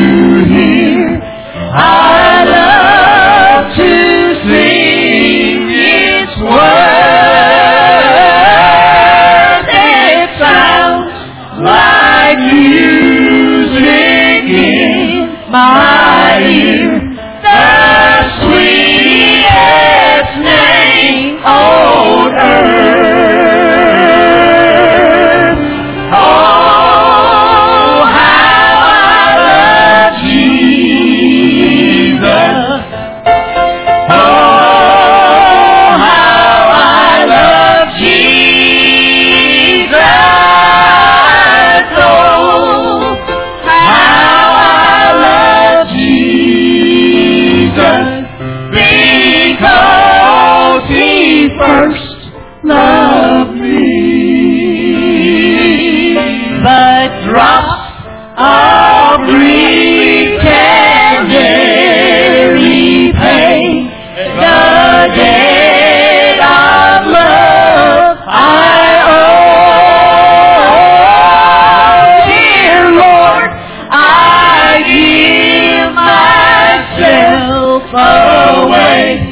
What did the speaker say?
hear. I love to sing its words. It sounds like music in my ear. The sweetest name on earth. Oh, how I love Jesus. Oh, how I love Jesus. Oh, how I love Jesus. Because He first loved me. But drops of grief can repay the debt of love I owe. Dear Lord, I give myself away.